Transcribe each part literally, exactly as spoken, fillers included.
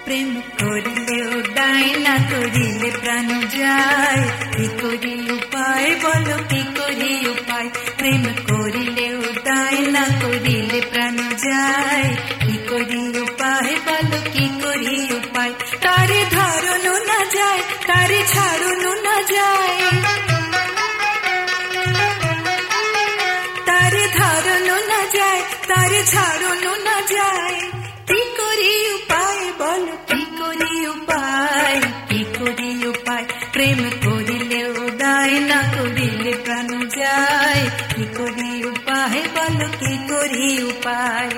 প্রেম করিলে উদায় না করিলে প্রাণ যায়, কি করি উপায় বলো কি করি উপায়, প্রেম করিলে উদায় না করিলে প্রাণ যায়, কি করি উপায় বলো কি করি উপায়, তারে ধরনো না যায় তারে ছাড়নো না যায়, তারে ধরনো না যায় তারে ছাড়নো না যায়, কি করি উপায় বলো কি করি উপায়, কি করি উপায়, প্রেম করিলে উদায় না করিলে প্রাণ যায়, কি করি উপায় বলো কি করি উপায়।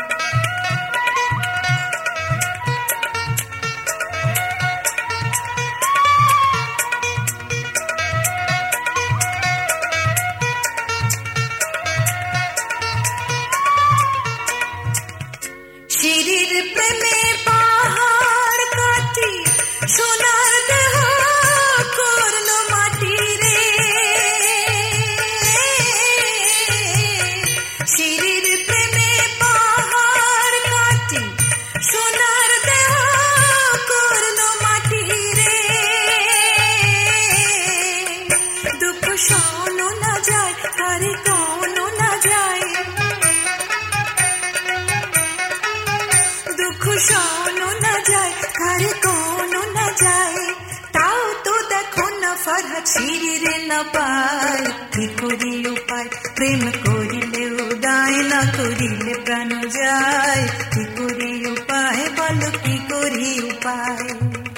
শিরির প্রেমে পাহাড় কাটি সোনার দেহ করলো মাটি রে, শিরির প্রেমে পাহাড় কাটি সোনার দেহ করলো মাটি রে, দুঃখ শোনো না যায় তারে কোনো না যায়, দুঃখ শোনো না যায় কারে কোনো না যায়, তাও তো দেখো না ফরহাদ শিরিরে না পায়, কি করি উপায়, প্রেম করিলে উদায় না করিলে প্রাণ যায়, কি করি উপায় বলো কি করি উপায়।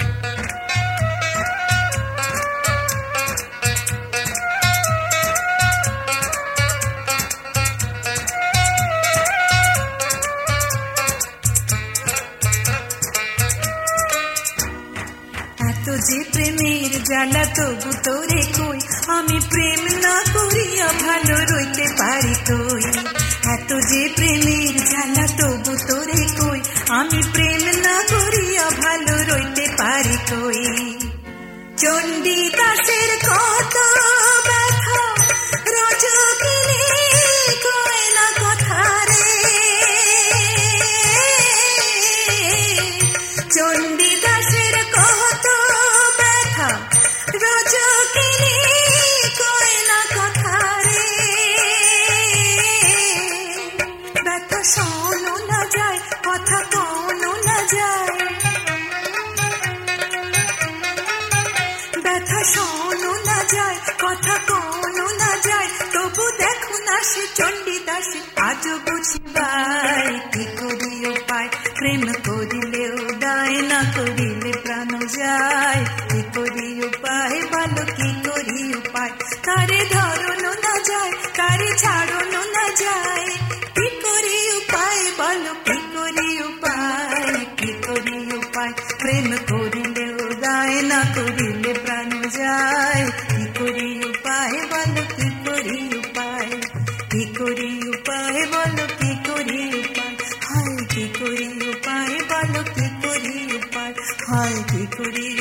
তো যে প্রেমের জ্বালা তবু তোরে কই, আমি প্রেম না করিয়া ভালো রইতে পারি কই, এত যে প্রেমের জ্বালা তবু তোরে কই, আমি প্রেম না করিয়া ভালো রইতে পারি কই, চণ্ডী দাসের কত ব্যথা রজকিনী কয় না কথা রে, চণ্ডী দাসের কত ব্যথা রজকিনী কয় না কথা রে, ব্যথা শোনো না যায় কথা কোনো না যায়, ব্যথা শোনো না যায় কথা কোনো না যায়, তবু দেখো না সে চণ্ডী দাসে আজও বুঝিবাই, কি করি উপায়, প্রেম করিলে উদায় না করিলে প্রাণ যায়, কি করি উপায় বলো কি করি উপায়, তারে ধরনো না যায় তারে ছাড়নো না যায়, কি করি উপায় বলো কি করি উপায়, কি করি উপায়, প্রেম করিলে উদায় না করিলে প্রাণ যায়, কি করি উপায় বলো কি করি উপায়, কি করি উপায় বলো কি করি উপায়, হায় কি করি উপায় বলো কি করি উপায়, হায় কি করি